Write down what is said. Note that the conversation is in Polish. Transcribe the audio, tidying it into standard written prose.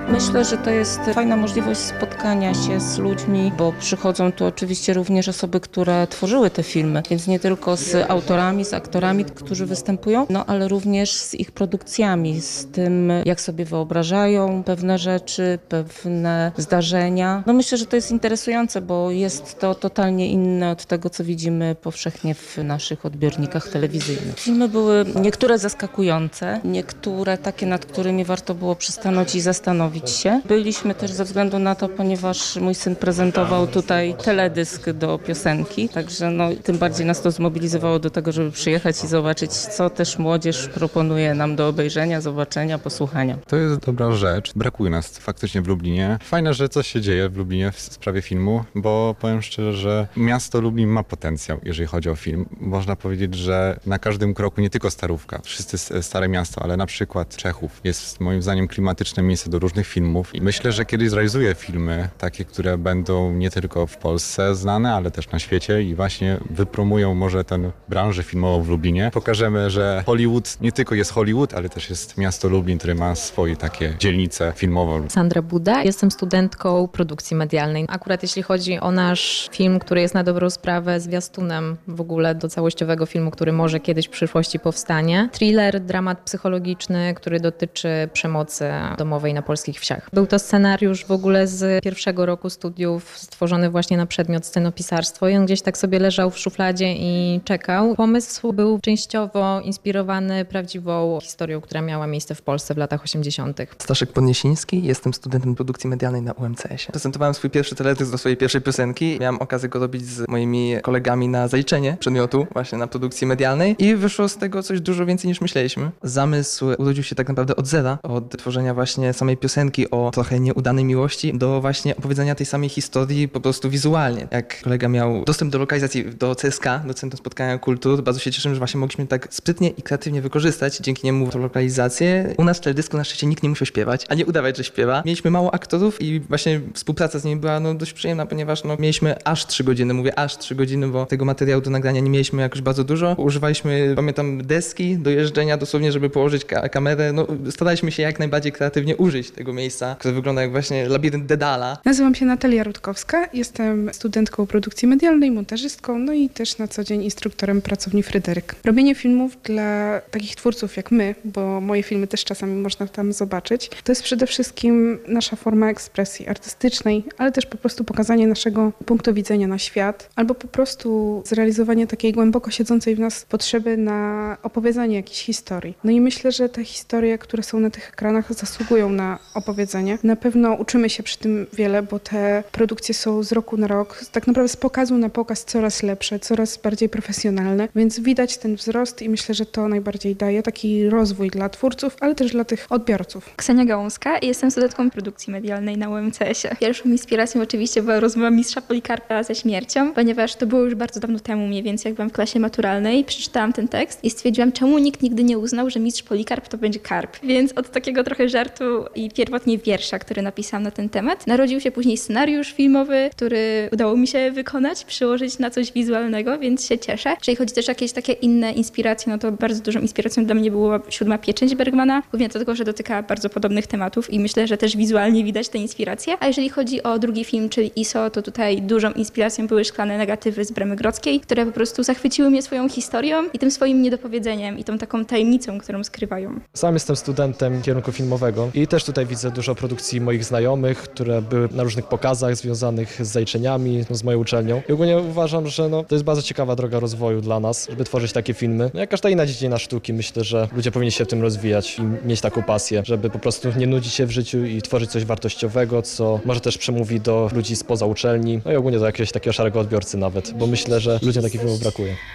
Myślę, że to jest fajna możliwość spotkania się z ludźmi, bo przychodzą tu oczywiście również osoby, które tworzyły te filmy, więc nie tylko z autorami, z aktorami, którzy występują, no ale również z ich produkcjami, z tym, jak sobie wyobrażają pewne rzeczy, pewne zdarzenia. No myślę, że to jest interesujące, bo jest to totalnie inne od tego, co widzimy powszechnie w naszych odbiornikach telewizyjnych. Filmy były niektóre zaskakujące, niektóre takie, nad którymi warto było przystanąć i zastanowić się. Byliśmy też ze względu na to, ponieważ mój syn prezentował tutaj teledysk do piosenki, także tym bardziej nas to zmobilizowało do tego, żeby przyjechać i zobaczyć, co też młodzież proponuje nam do obejrzenia, zobaczenia, posłuchania. To jest dobra rzecz. Brakuje nas faktycznie w Lublinie. Fajne, że coś się dzieje w Lublinie w sprawie filmu, bo powiem szczerze, że miasto Lublin ma potencjał, jeżeli chodzi o film. Można powiedzieć, że na każdym kroku, nie tylko Starówka, wszyscy stare miasto, ale na przykład Czechów jest moim zdaniem klimatyczne miejsce do różnych filmów i myślę, że kiedyś zrealizuję filmy takie, które będą nie tylko w Polsce znane, ale też na świecie i właśnie wypromują może tę branżę filmową w Lublinie. Pokażemy, że Hollywood nie tylko jest Hollywood, ale też jest miasto Lublin, które ma swoje takie dzielnice filmowe. Sandra Buda, jestem studentką produkcji medialnej. Akurat jeśli chodzi o nasz film, który jest na dobrą sprawę zwiastunem w ogóle do całościowego filmu, który może kiedyś w przyszłości powstanie. Thriller, dramat psychologiczny, który dotyczy przemocy domowej na polskich wsiach. Był to scenariusz w ogóle z pierwszego roku studiów, stworzony właśnie na przedmiot scenopisarstwo i on gdzieś tak sobie leżał w szufladzie i czekał. Pomysł był częściowo inspirowany prawdziwą historią, która miała miejsce w Polsce w latach 80. Staszek Podniesiński, jestem studentem produkcji medialnej na UMCS-ie. Prezentowałem swój pierwszy teledysk do swojej pierwszej piosenki. Miałem okazję go robić z moimi kolegami na zaliczenie przedmiotu właśnie na produkcji medialnej i wyszło z tego coś dużo więcej niż myśleliśmy. Zamysł urodził się tak naprawdę od zera, od tworzenia właśnie samej piosenki o trochę nieudanej miłości do właśnie opowiedzenia tej samej historii po prostu wizualnie. Jak kolega miał dostęp do lokalizacji do CSK, do Centrum Spotkania Kultur, bardzo się cieszymy, że właśnie mogliśmy tak sprytnie i kreatywnie wykorzystać dzięki niemu tą lokalizację. U nas w teledysku na szczęście nikt nie musiał śpiewać, a nie udawać, że śpiewa. Mieliśmy mało aktorów i właśnie współpraca z nimi była dość przyjemna, ponieważ mieliśmy aż 3 godziny, mówię aż 3 godziny, bo tego materiału do nagrania nie mieliśmy jakoś bardzo dużo. Używaliśmy, pamiętam, deski do jeżdżenia dosłownie, żeby położyć kamerę. Staraliśmy się jak najbardziej kreatywnie użyć tego miejsca, które wygląda jak właśnie labirynt Dedala. Nazywam się Natalia Rutkowska, jestem studentką produkcji medialnej, montażystką, no i też na co dzień instruktorem pracowni Fryderyk. Robienie filmów dla takich twórców jak my, bo moje filmy też czasami można tam zobaczyć, to jest przede wszystkim nasza forma ekspresji artystycznej, ale też po prostu pokazanie naszego punktu widzenia na świat, albo po prostu zrealizowanie takiej głęboko siedzącej w nas potrzeby na opowiedzenie jakiejś historii. No i myślę, że te historie, które są na tych ekranach, zasługują na opowiedzenie. Na pewno uczymy się przy tym wiele, bo te produkcje są z roku na rok, tak naprawdę z pokazu na pokaz coraz lepsze, coraz bardziej profesjonalne, więc widać ten wzrost i myślę, że to najbardziej daje taki rozwój dla twórców, ale też dla tych odbiorców. Ksenia Gałązka i jestem studentką produkcji medialnej na UMCS-ie. Pierwszą inspiracją oczywiście była rozmowa mistrza Polikarpa ze śmiercią, ponieważ to było już bardzo dawno temu, mniej więcej jak byłam w klasie maturalnej, przeczytałam ten tekst i stwierdziłam, czemu nikt nigdy nie uznał, że mistrz Polikarp to będzie karp. Więc od takiego trochę żartu i pierwotnie wiersza, który napisałam na ten temat, narodził się później scenariusz filmowy, który udało mi się wykonać, przyłożyć na coś wizualnego, więc się cieszę. Jeżeli chodzi też o jakieś takie inne inspiracje, no to bardzo dużą inspiracją dla mnie była Siódma pieczęć Bergmana, głównie dlatego, że dotyka bardzo podobnych tematów i myślę, że też wizualnie widać te inspiracje. A jeżeli chodzi o drugi film, czyli ISO, to tutaj dużą inspiracją były szklane negatywy z Bramy Grodzkiej, które po prostu zachwyciły mnie swoją historią i tym swoim niedopowiedzeniem i tą taką tajemnicą, którą skrywają. Sam jestem studentem kierunku filmowego i też tutaj widzę dużo produkcji moich znajomych, które były na różnych pokazach związanych z zaliczeniami, z moją uczelnią. I ogólnie uważam, że to jest bardzo ciekawa droga rozwoju dla nas, żeby tworzyć takie filmy. Jak każda inna dziedzina sztuki, myślę, że ludzie powinni się w tym rozwijać i mieć taką pasję, żeby po prostu nie nudzić się w życiu i tworzyć coś wartościowego, co może też przemówi do ludzi spoza uczelni, no i ogólnie do jakiegoś takiego szarego odbiorcy nawet, bo myślę, że ludziom takich filmów brakuje.